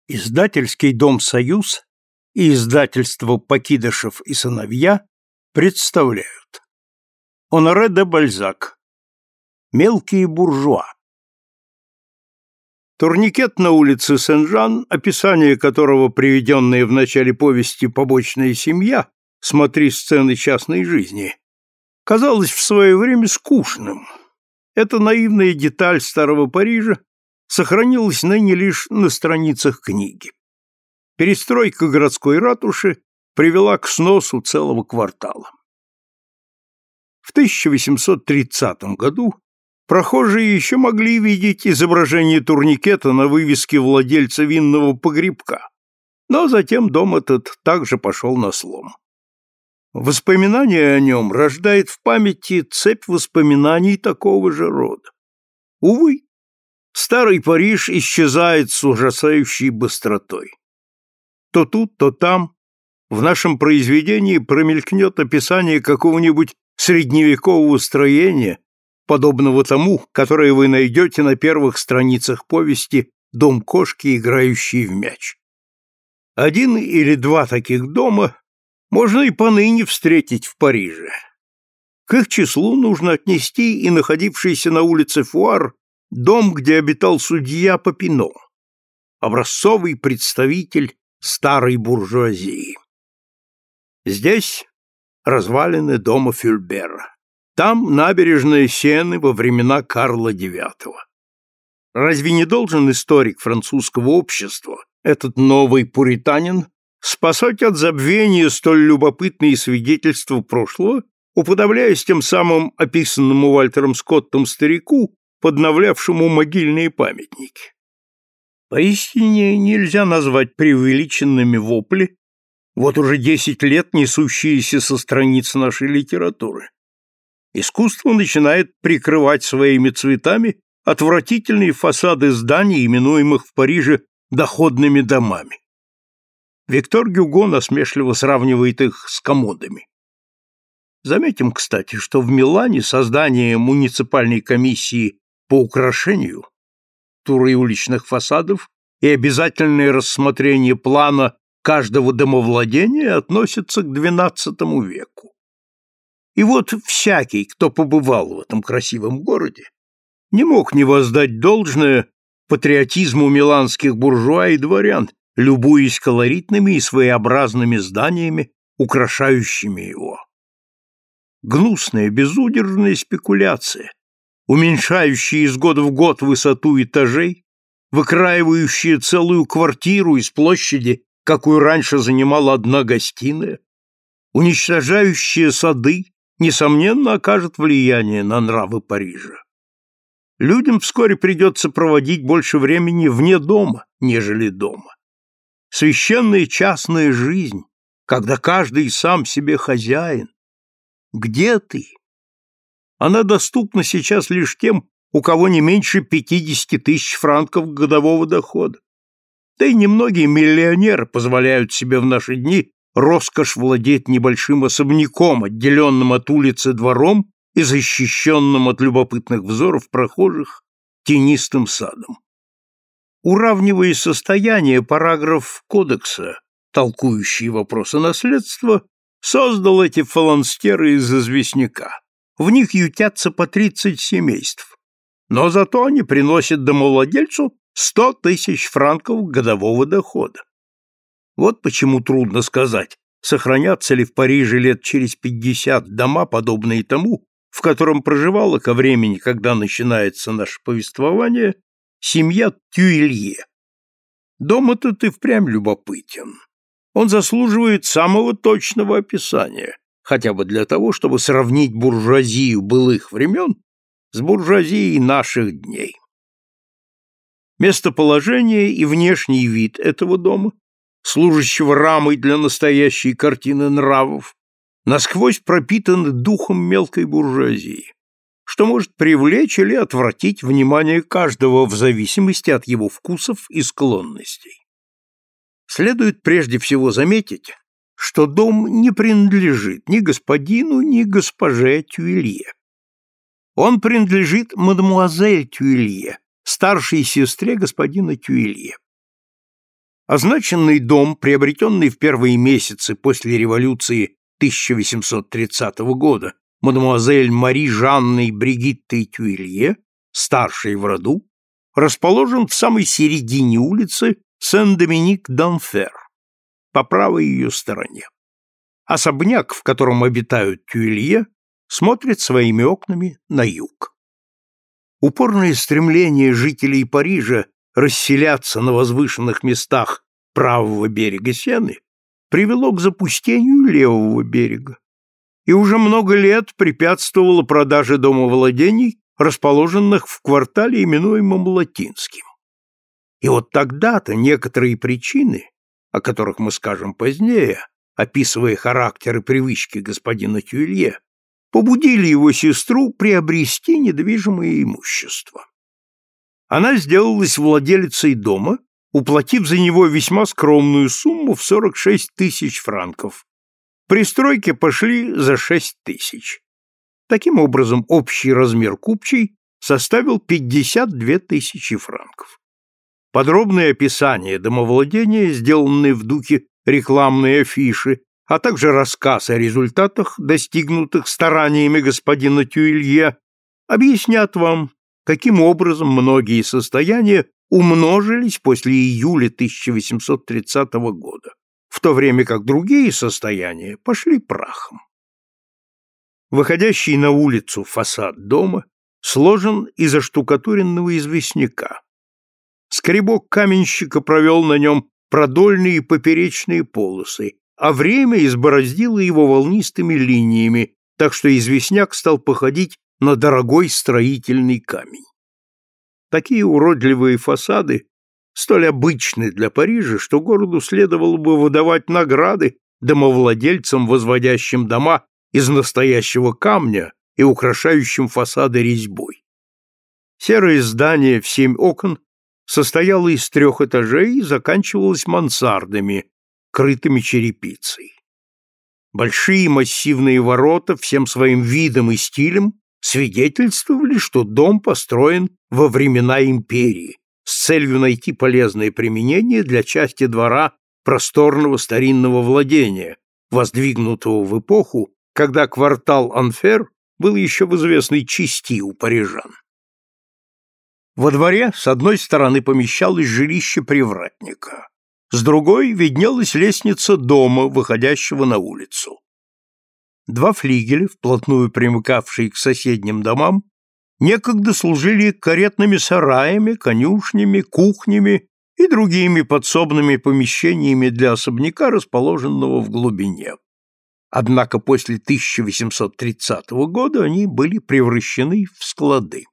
Издательский дом «Союз» и издательство «Покидышев и сыновья» представляют. Оноре де Бальзак. Мелкие буржуа. Турникет на улице Сен-Жан, описание которого, приведенное в начале повести «Побочная семья», смотри сцены частной жизни, казалось в свое время скучным. Эта наивная деталь старого Парижа сохранилась ныне лишь на страницах книги. Перестройка городской ратуши привела к сносу целого квартала. В 1830 году прохожие еще могли видеть изображение турникета на вывеске владельца винного погребка, но затем дом этот также пошел на слом. Воспоминание о нем рождает в памяти цепь воспоминаний такого же рода. Увы, старый Париж исчезает с ужасающей быстротой. То тут, то там в нашем произведении промелькнет описание какого-нибудь средневекового строения, подобного тому, которое вы найдете на первых страницах повести «Дом кошки, играющий в мяч». Один или два таких дома можно и поныне встретить в Париже. К их числу нужно отнести и находившийся на улице Фуар дом, где обитал судья Попино, образцовый представитель старой буржуазии. Здесь развалины дома Фюльбера. Там набережная Сены во времена Карла IX. Разве не должен историк французского общества, этот новый пуританин, спасать от забвения столь любопытные свидетельства прошлого, уподобляясь тем самым описанному Вальтером Скоттом старику, подновлявшему могильные памятники? Поистине нельзя назвать преувеличенными вопли, вот уже 10 лет несущиеся со страниц нашей литературы. Искусство начинает прикрывать своими цветами отвратительные фасады зданий, именуемых в Париже доходными домами. Виктор Гюго насмешливо сравнивает их с комодами. Заметим, кстати, что в Милане создание муниципальной комиссии по украшению туры уличных фасадов и обязательное рассмотрение плана каждого домовладения относятся к XII веку. И вот всякий, кто побывал в этом красивом городе, не мог не воздать должное патриотизму миланских буржуа и дворян, любуясь колоритными и своеобразными зданиями, украшающими его. Гнусная, безудержная спекуляция, уменьшающая из года в год высоту этажей, выкраивающая целую квартиру из площади, какую раньше занимала одна гостиная, уничтожающая сады, несомненно, окажет влияние на нравы Парижа. Людям вскоре придется проводить больше времени вне дома, нежели дома. Священная частная жизнь, когда каждый сам себе хозяин. Где ты? Она доступна сейчас лишь тем, у кого не меньше 50 тысяч франков годового дохода. Да и немногие миллионеры позволяют себе в наши дни роскошь владеть небольшим особняком, отделенным от улицы двором и защищенным от любопытных взоров прохожих тенистым садом. Уравнивая состояние, параграф кодекса, толкующий вопросы наследства, создал эти фаланстеры из известняка. В них ютятся по 30 семейств, но зато они приносят домовладельцу 100 тысяч франков годового дохода. Вот почему трудно сказать, сохранятся ли в Париже лет через 50 дома, подобные тому, в котором проживала ко времени, когда начинается наше повествование, семья Тюилье. Дом этот и впрямь любопытен. Он заслуживает самого точного описания, хотя бы для того, чтобы сравнить буржуазию былых времен с буржуазией наших дней. Местоположение и внешний вид этого дома, служащего рамой для настоящей картины нравов, насквозь пропитаны духом мелкой буржуазии, что может привлечь или отвратить внимание каждого в зависимости от его вкусов и склонностей. Следует прежде всего заметить, что дом не принадлежит ни господину, ни госпоже Тюилье. Он принадлежит мадемуазель Тюилье, старшей сестре господина Тюилье. Означенный дом, приобретенный в первые месяцы после революции 1830 года мадемуазель Мари Жанной Бригиттой Тюилье, старшей в роду, расположен в самой середине улицы Сен-Доминик-d'Анфер, по правой ее стороне. Особняк, в котором обитают Тюилье, смотрит своими окнами на юг. Упорное стремление жителей Парижа расселяться на возвышенных местах правого берега Сены привело к запустению левого берега и уже много лет препятствовало продаже домовладений, расположенных в квартале, именуемом Латинским. И вот тогда-то некоторые причины, о которых мы скажем позднее, описывая характер и привычки господина Тюилье, побудили его сестру приобрести недвижимое имущество. Она сделалась владелицей дома, уплатив за него весьма скромную сумму в 46 тысяч франков. Пристройки пошли за 6 тысяч. Таким образом, общий размер купчей составил 52 тысячи франков. Подробное описание домовладения, сделанное в духе рекламной афиши, а также рассказ о результатах, достигнутых стараниями господина Тюилье, объяснят вам, каким образом многие состояния умножились после июля 1830 года, в то время как другие состояния пошли прахом. Выходящий на улицу фасад дома сложен из оштукатуренного известняка. Скребок каменщика провел на нем продольные и поперечные полосы, а время избороздило его волнистыми линиями, так что известняк стал походить на дорогой строительный камень. Такие уродливые фасады столь обычны для Парижа, что городу следовало бы выдавать награды домовладельцам, возводящим дома из настоящего камня и украшающим фасады резьбой. Серое здание в 7 окон состояло из 3 этажей и заканчивалось мансардами, крытыми черепицей. Большие массивные ворота всем своим видом и стилем свидетельствовали, что дом построен во времена империи с целью найти полезное применение для части двора просторного старинного владения, воздвигнутого в эпоху, когда квартал Анфер был еще в известной части у парижан. Во дворе с одной стороны помещалось жилище привратника, с другой виднелась лестница дома, выходящего на улицу. 2 флигеля, вплотную примыкавшие к соседним домам, некогда служили каретными сараями, конюшнями, кухнями и другими подсобными помещениями для особняка, расположенного в глубине. Однако после 1830 года они были превращены в склады.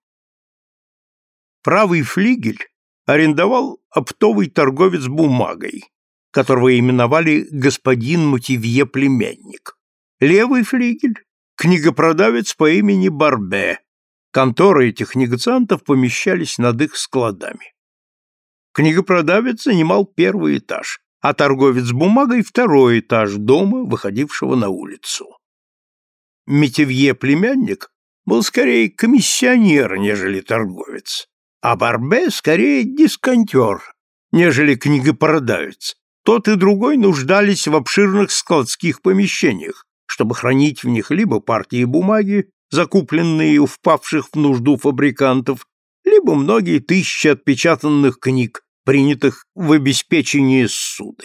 Правый флигель арендовал оптовый торговец бумагой, которого именовали господин Мативье-племянник. Левый флигель — книгопродавец по имени Барбе. Конторы этих негациантов помещались над их складами. Книгопродавец занимал 1 этаж, а торговец бумагой — 2 этаж дома, выходившего на улицу. Метивье-племянник был скорее комиссионер, нежели торговец, а Барбе скорее дисконтер, нежели книгопродавец. Тот и другой нуждались в обширных складских помещениях, чтобы хранить в них либо партии бумаги, закупленные у впавших в нужду фабрикантов, либо многие тысячи отпечатанных книг, принятых в обеспечении ссуды.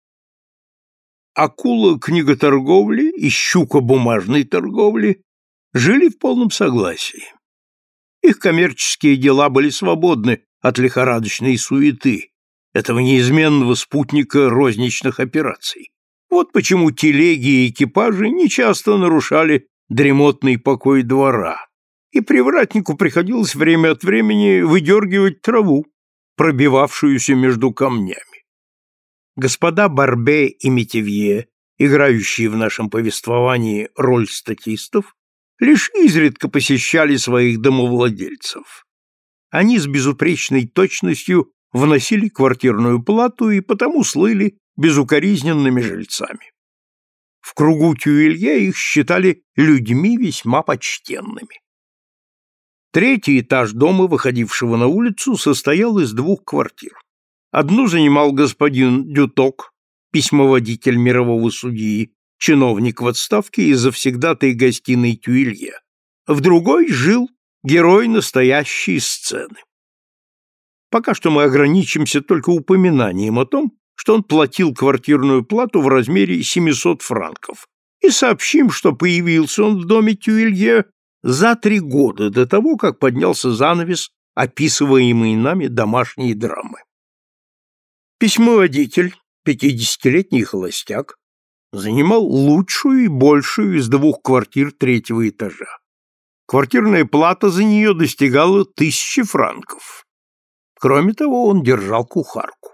Акула книготорговли и щука бумажной торговли жили в полном согласии. Их коммерческие дела были свободны от лихорадочной суеты, этого неизменного спутника розничных операций. Вот почему телеги и экипажи нечасто нарушали дремотный покой двора, и привратнику приходилось время от времени выдергивать траву, пробивавшуюся между камнями. Господа Барбе и Метивье, играющие в нашем повествовании роль статистов, лишь изредка посещали своих домовладельцев. Они с безупречной точностью вносили квартирную плату и потому слыли безукоризненными жильцами. В кругу Тюилье их считали людьми весьма почтенными. 3 этаж дома, выходившего на улицу, состоял из 2 квартир. Одну занимал господин Дюток, письмоводитель мирового судьи, чиновник в отставке и завсегдатай гостиной Тюилье. В другой жил герой настоящей сцены. Пока что мы ограничимся только упоминанием о том, что он платил квартирную плату в размере 700 франков, и сообщим, что появился он в доме Тюилье за 3 года до того, как поднялся занавес описываемой нами домашней драмы. Письмоводитель, 50-летний холостяк, занимал лучшую и большую из 2 квартир 3-го этажа. Квартирная плата за нее достигала 1000 франков. Кроме того, он держал кухарку.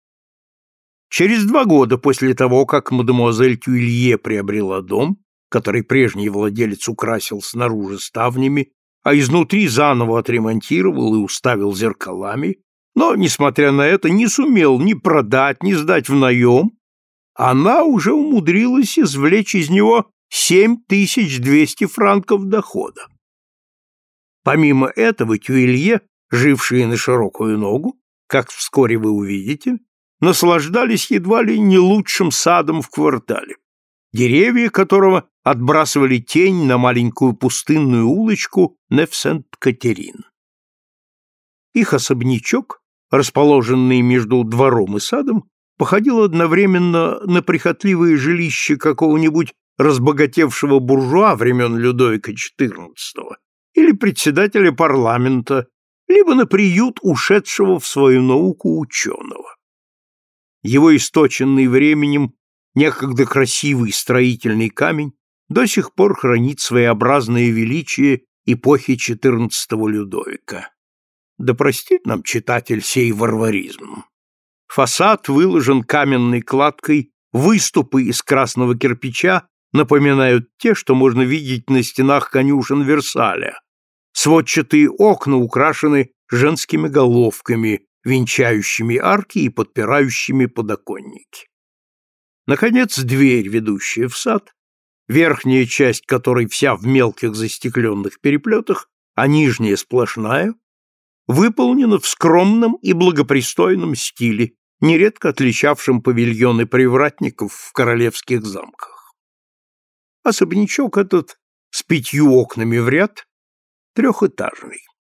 Через 2 года после того, как мадемуазель Тюилье приобрела дом, который прежний владелец украсил снаружи ставнями, а изнутри заново отремонтировал и уставил зеркалами, но, несмотря на это, не сумел ни продать, ни сдать в наем, она уже умудрилась извлечь из него 7200 франков дохода. Помимо этого, Тюилье, жившие на широкую ногу, как вскоре вы увидите, наслаждались едва ли не лучшим садом в квартале, деревья которого отбрасывали тень на маленькую пустынную улочку Неф-Сент-Катерин. Их особнячок, расположенный между двором и садом, походил одновременно на прихотливое жилище какого-нибудь разбогатевшего буржуа времен Людовика XIV или председателя парламента, либо на приют ушедшего в свою науку ученого. Его источенный временем некогда красивый строительный камень до сих пор хранит своеобразное величие эпохи XIV Людовика. Да простит нам читатель сей варваризм. Фасад выложен каменной кладкой, выступы из красного кирпича напоминают те, что можно видеть на стенах конюшен Версаля. Сводчатые окна украшены женскими головками, венчающими арки и подпирающими подоконники. Наконец, дверь, ведущая в сад, верхняя часть которой вся в мелких застекленных переплетах, а нижняя сплошная, выполнена в скромном и благопристойном стиле, нередко отличавшем павильоны привратников в королевских замках. Особнячок этот с 5 окнами в ряд, 3-этажный.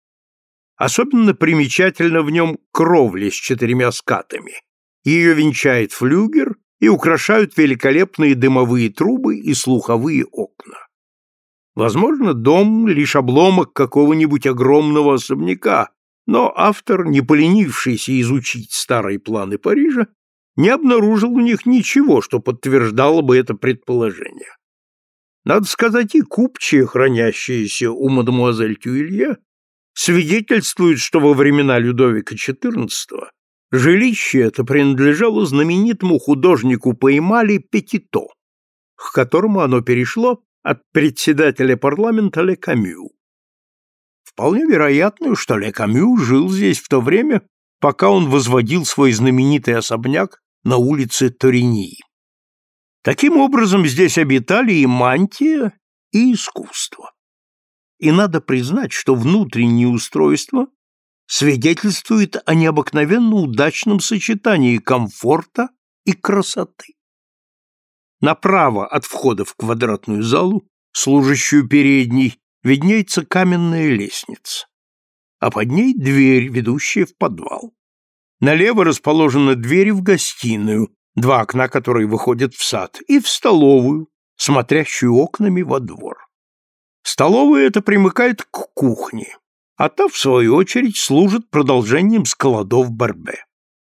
Особенно примечательна в нем кровля с 4 скатами. Ее венчает флюгер и украшают великолепные дымовые трубы и слуховые окна. Возможно, дом — лишь обломок какого-нибудь огромного особняка, но автор, не поленившийся изучить старые планы Парижа, не обнаружил в них ничего, что подтверждало бы это предположение. Надо сказать, и купчие, хранящиеся у мадемуазель Тюилье, свидетельствуют, что во времена Людовика XIV жилище это принадлежало знаменитому художнику по эмали Петито, к которому оно перешло от председателя парламента Ле Камю. Вполне вероятно, что Ле Камю жил здесь в то время, пока он возводил свой знаменитый особняк на улице Торини. Таким образом, здесь обитали и мантия, и искусство. И надо признать, что внутреннее устройство свидетельствует о необыкновенно удачном сочетании комфорта и красоты. Направо от входа в квадратную залу, служащую передней, виднеется каменная лестница, а под ней дверь, ведущая в подвал. Налево расположены двери в гостиную, 2 окна которые выходят в сад, и в столовую, смотрящую окнами во двор. Столовая эта примыкает к кухне, а та, в свою очередь, служит продолжением складов Барбе.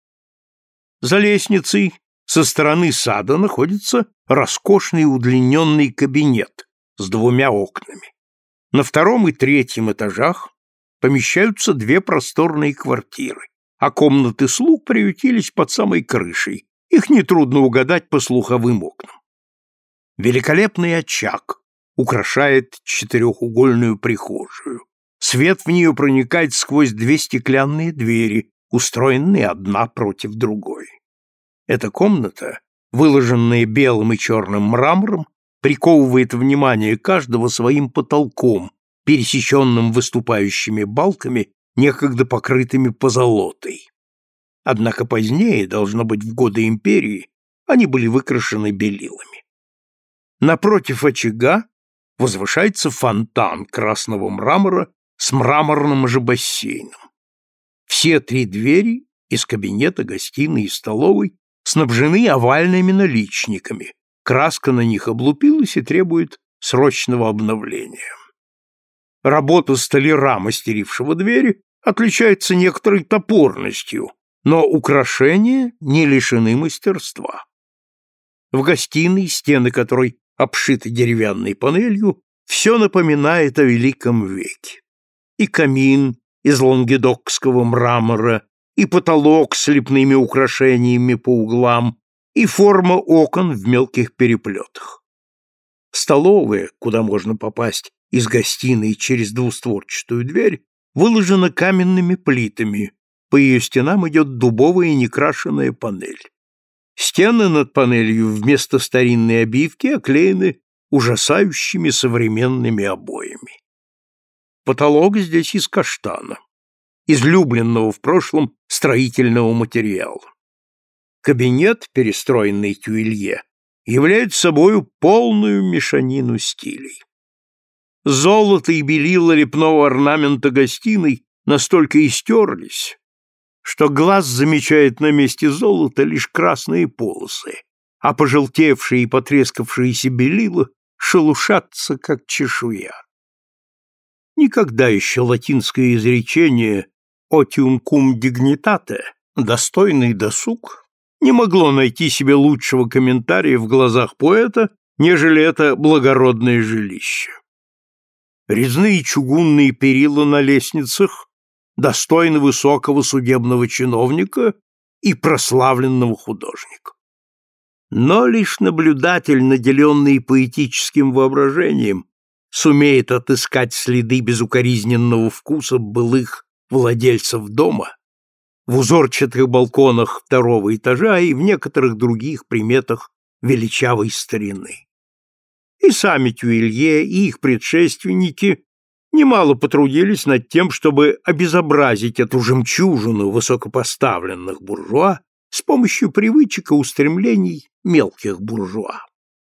За лестницей со стороны сада находится роскошный удлиненный кабинет с 2 окнами. На 2-м и 3-м этажах помещаются 2 просторные квартиры, а комнаты слуг приютились под самой крышей, их нетрудно угадать по слуховым окнам. Великолепный очаг украшает 4-угольную прихожую. Свет в нее проникает сквозь 2 стеклянные двери, устроенные одна против другой. Эта комната, выложенная белым и черным мрамором, приковывает внимание каждого своим потолком, пересеченным выступающими балками, некогда покрытыми позолотой. Однако позднее, должно быть, в годы империи, они были выкрашены белилами. Напротив очага возвышается фонтан красного мрамора с мраморным же бассейном. Все три двери из кабинета, гостиной и столовой снабжены овальными наличниками. Краска на них облупилась и требует срочного обновления. Работа столяра, мастерившего двери, отличается некоторой топорностью, но украшения не лишены мастерства. В гостиной, стены которой обшиты деревянной панелью, все напоминает о Великом веке. И камин из лангедокского мрамора, и потолок с лепными украшениями по углам, и форма окон в мелких переплетах. Столовая, куда можно попасть из гостиной через двустворчатую дверь, выложена каменными плитами, по ее стенам идет дубовая некрашенная панель. Стены над панелью вместо старинной обивки оклеены ужасающими современными обоями. Потолок здесь из каштана, излюбленного в прошлом строительного материала. Кабинет, перестроенный Тюилье, является собою полную мешанину стилей. Золото и белила лепного орнамента гостиной настолько истерлись, что глаз замечает на месте золота лишь красные полосы, а пожелтевшие и потрескавшиеся белила шелушатся, как чешуя. Никогда еще латинское изречение «otium cum dignitate» — «достойный досуг» не могло найти себе лучшего комментария в глазах поэта, нежели это благородное жилище. Резные чугунные перила на лестницах достойны высокого судебного чиновника и прославленного художника. Но лишь наблюдатель, наделенный поэтическим воображением, сумеет отыскать следы безукоризненного вкуса былых владельцев дома в узорчатых балконах второго этажа и в некоторых других приметах величавой старины. И сами Тюилье, и их предшественники немало потрудились над тем, чтобы обезобразить эту жемчужину высокопоставленных буржуа с помощью привычек и устремлений мелких буржуа.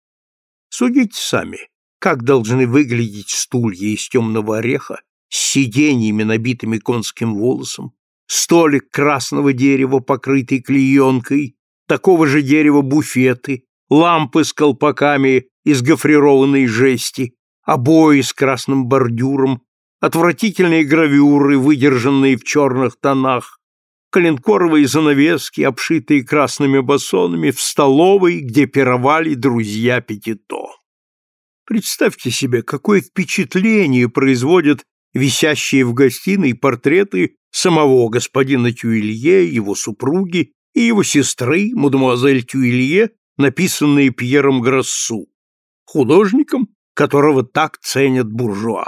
Судите сами, как должны выглядеть стулья из темного ореха с сиденьями, набитыми конским волосом, столик красного дерева, покрытый клеенкой, такого же дерева буфеты, лампы с колпаками из гофрированной жести, обои с красным бордюром, отвратительные гравюры, выдержанные в черных тонах, коленкоровые занавески, обшитые красными басонами, в столовой, где пировали друзья Петито. Представьте себе, какое впечатление производят висящие в гостиной портреты самого господина Тюилье, его супруги и его сестры, мадемуазель Тюилье, написанные Пьером Гроссу, художником, которого так ценят буржуа.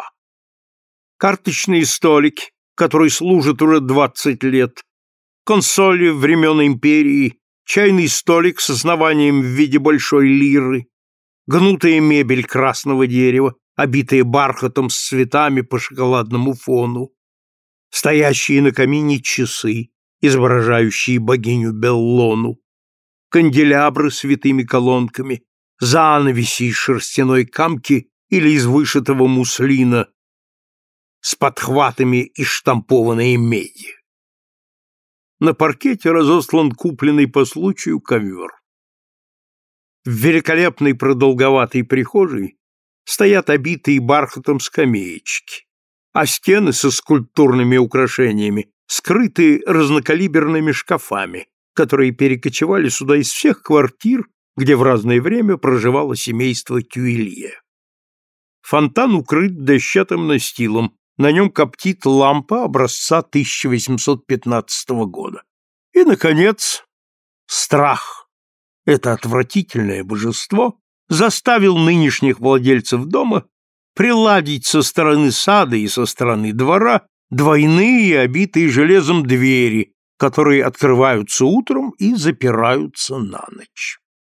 Карточные столики, которые служат уже 20 лет, консоли времен империи, чайный столик с основанием в виде большой лиры, гнутая мебель красного дерева, обитая бархатом с цветами по шоколадному фону, стоящие на камине часы, изображающие богиню Беллону, канделябры с витыми колонками, занавеси из шерстяной камки или из вышитого муслина с подхватами из штампованной меди. На паркете разослан купленный по случаю ковер. В великолепной продолговатой прихожей стоят обитые бархатом скамеечки, а стены со скульптурными украшениями скрыты разнокалиберными шкафами, которые перекочевали сюда из всех квартир, где в разное время проживало семейство Тюилье. Фонтан укрыт дощатым настилом, на нем коптит лампа образца 1815 года. И, наконец, страх. Это отвратительное божество заставил нынешних владельцев дома приладить со стороны сада и со стороны двора двойные, обитые железом двери, которые открываются утром и запираются на ночь.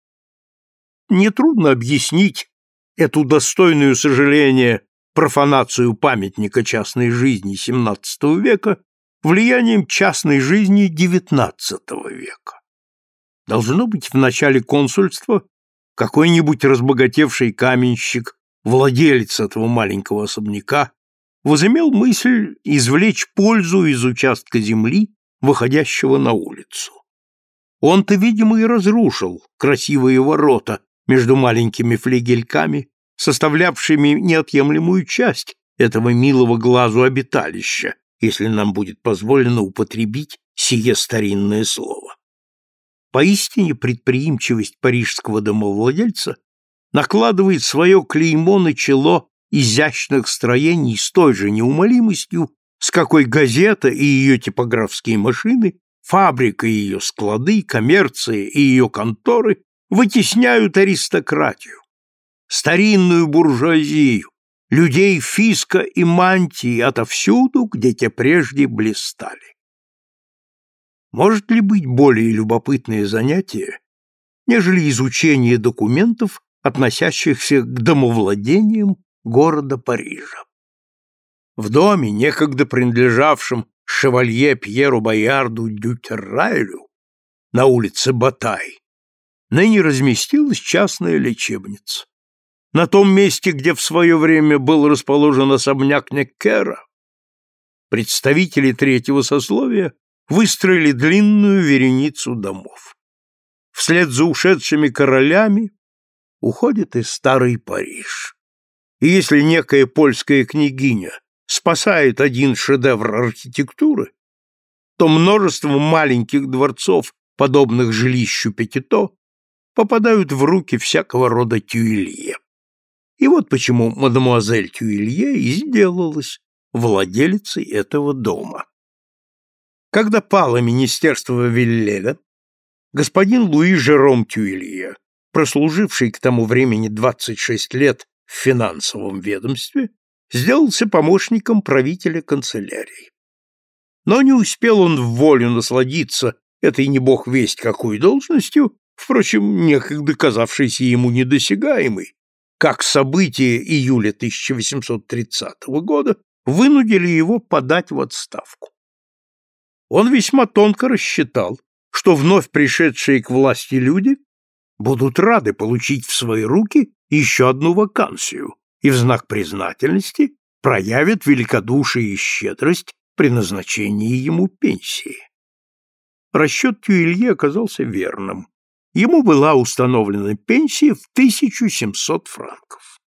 Нетрудно объяснить эту достойную сожаления профанацию памятника частной жизни XVII века влиянием частной жизни XIX века. Должно быть, в начале консульства какой-нибудь разбогатевший каменщик, владелец этого маленького особняка, возымел мысль извлечь пользу из участка земли, выходящего на улицу. Он-то, видимо, и разрушил красивые ворота между маленькими флигельками, составлявшими неотъемлемую часть этого милого глазу обиталища, если нам будет позволено употребить сие старинное слово. Поистине предприимчивость парижского домовладельца накладывает свое клеймо на чело изящных строений с той же неумолимостью, с какой газета и ее типографские машины, фабрика и ее склады, коммерция и ее конторы вытесняют аристократию, старинную буржуазию, людей фиска и мантии отовсюду, где те прежде блистали. Может ли быть более любопытное занятие, нежели изучение документов, относящихся к домовладениям города Парижа? В доме, некогда принадлежавшем шевалье Пьеру Боярду дю Террайлю на улице Батай, ныне разместилась частная лечебница. На том месте, где в свое время был расположен особняк Неккера, представители третьего сословия выстроили длинную вереницу домов. Вслед за ушедшими королями уходит и старый Париж. И если некая польская княгиня спасает один шедевр архитектуры, то множество маленьких дворцов, подобных жилищу Петито, попадают в руки всякого рода тюилье. И вот почему мадемуазель Тюилье и сделалась владелицей этого дома. Когда пало министерство Виллеля, господин Луи Жером Тюилье, прослуживший к тому времени 26 лет в финансовом ведомстве, сделался помощником правителя канцелярии. Но не успел он в волю насладиться этой не бог весть какой должностью, впрочем, некогда казавшейся ему недосягаемой, как события июля 1830 года вынудили его подать в отставку. Он весьма тонко рассчитал, что вновь пришедшие к власти люди будут рады получить в свои руки еще одну вакансию и в знак признательности проявят великодушие и щедрость при назначении ему пенсии. Расчет Тюилье оказался верным. Ему была установлена пенсия в 1700 франков.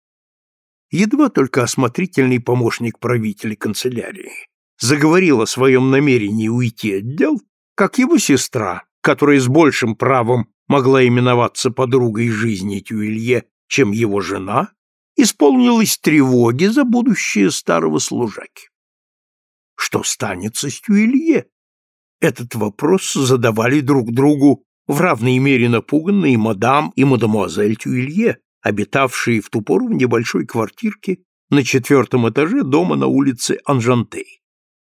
Едва только осмотрительный помощник правителя канцелярии заговорил о своем намерении уйти от дел, как его сестра, которая с большим правом могла именоваться подругой жизни Тюилье, чем его жена, исполнилась тревоги за будущее старого служаки. Что станется с Тюилье? Этот вопрос задавали друг другу в равной мере напуганные мадам и мадемуазель Тюилье, обитавшие в ту пору в небольшой квартирке на 4-м этаже дома на улице Анжантей.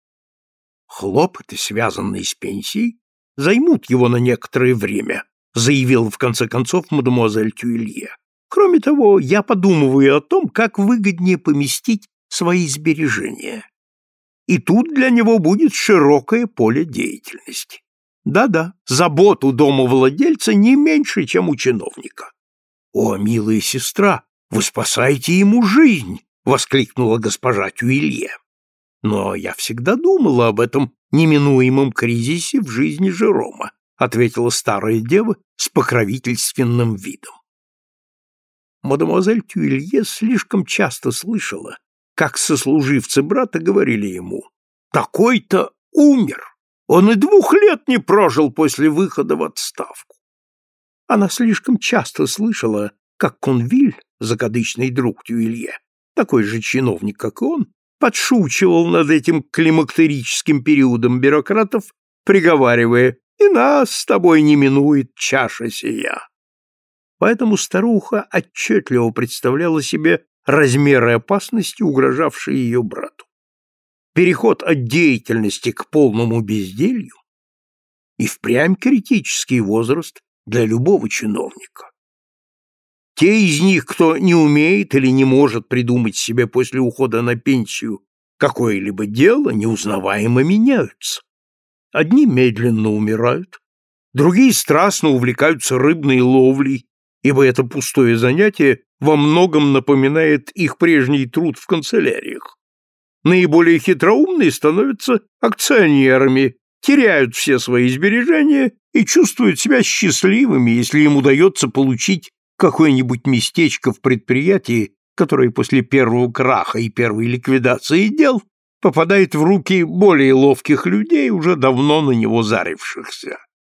«Хлопоты, связанные с пенсией, займут его на некоторое время», заявила в конце концов мадемуазель Тюилье. «Кроме того, я подумываю о том, как выгоднее поместить свои сбережения. И тут для него будет широкое поле деятельности. Да-да, забот у домовладельца не меньше, чем у чиновника». «О, милая сестра, вы спасаете ему жизнь!» — воскликнула госпожа Тюилье. «Но я всегда думала об этом неминуемом кризисе в жизни Жерома», — ответила старая дева с покровительственным видом. Мадемуазель Тюилье слишком часто слышала, как сослуживцы брата говорили ему: «Такой-то умер, он и 2 лет не прожил после выхода в отставку». Она слишком часто слышала, как Конвиль, закадычный друг Тюилье, такой же чиновник, как и он, подшучивал над этим климактерическим периодом бюрократов, приговаривая: «И нас с тобой не минует чаша сия». Поэтому старуха отчетливо представляла себе размеры опасности, угрожавшие ее брату. Переход от деятельности к полному безделью и впрямь критический возраст для любого чиновника. Те из них, кто не умеет или не может придумать себе после ухода на пенсию какое-либо дело неузнаваемо меняются. Одни медленно умирают, другие страстно увлекаются рыбной ловлей, ибо это пустое занятие во многом напоминает их прежний труд в канцеляриях. Наиболее хитроумные становятся акционерами, теряют все свои сбережения и чувствуют себя счастливыми, если им удается получить какое-нибудь местечко в предприятии, которое после первого краха и первой ликвидации дел попадает в руки более ловких людей, уже давно на него зарившихся.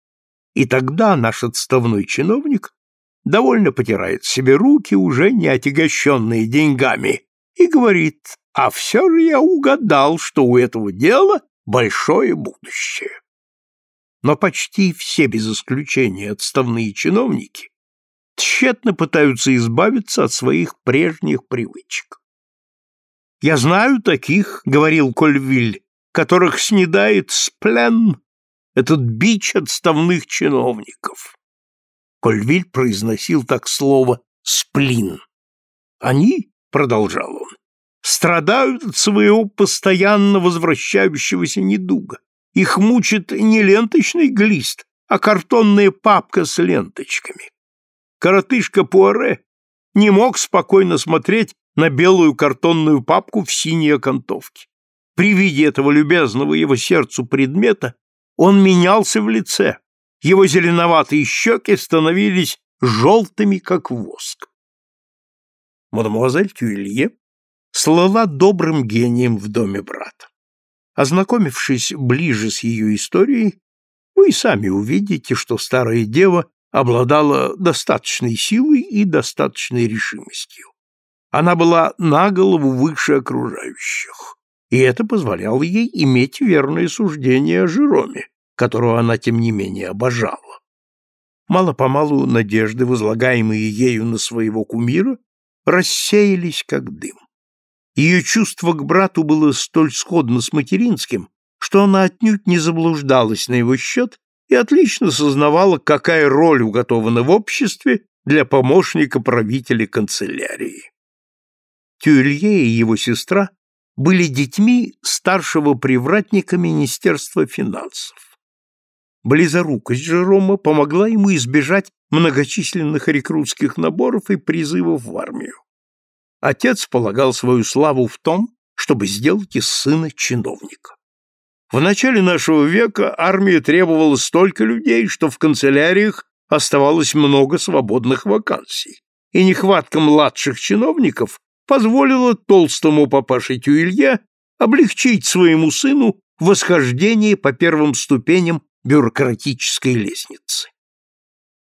И тогда наш отставной чиновник довольно потирает себе руки, уже не отягощенные деньгами, и говорит: «А все же я угадал, что у этого дела большое будущее». Но почти все без исключения отставные чиновники тщетно пытаются избавиться от своих прежних привычек. «Я знаю таких, — говорил Кольвиль, — которых снедает сплен, этот бич отставных чиновников». Кольвиль произносил так слово «сплин». «Они, — продолжал он, — страдают от своего постоянно возвращающегося недуга. Их мучит не ленточный глист, а картонная папка с ленточками. Коротышка Пуаре не мог спокойно смотреть на белую картонную папку в синей окантовке. При виде этого любезного его сердцу предмета он менялся в лице, его зеленоватые щеки становились желтыми, как воск». Мадемуазель Тюилье слыла добрым гением в доме брата. Ознакомившись ближе с ее историей, вы и сами увидите, что старая дева обладала достаточной силой и достаточной решимостью. Она была на голову выше окружающих, и это позволяло ей иметь верное суждение о Жероме, которого она, тем не менее, обожала. Мало-помалу надежды, возлагаемые ею на своего кумира, рассеялись как дым. Ее чувство к брату было столь сходно с материнским, что она отнюдь не заблуждалась на его счет и отлично сознавала, какая роль уготована в обществе для помощника правителя канцелярии. Тюилье и его сестра были детьми старшего привратника Министерства финансов. Близорукость Жерома помогла ему избежать многочисленных рекрутских наборов и призывов в армию. Отец полагал свою славу в том, чтобы сделать из сына чиновника. В начале нашего века армия требовала столько людей, что в канцеляриях оставалось много свободных вакансий, и нехватка младших чиновников позволила толстому папаше Тюилье облегчить своему сыну восхождение по первым ступеням бюрократической лестницы.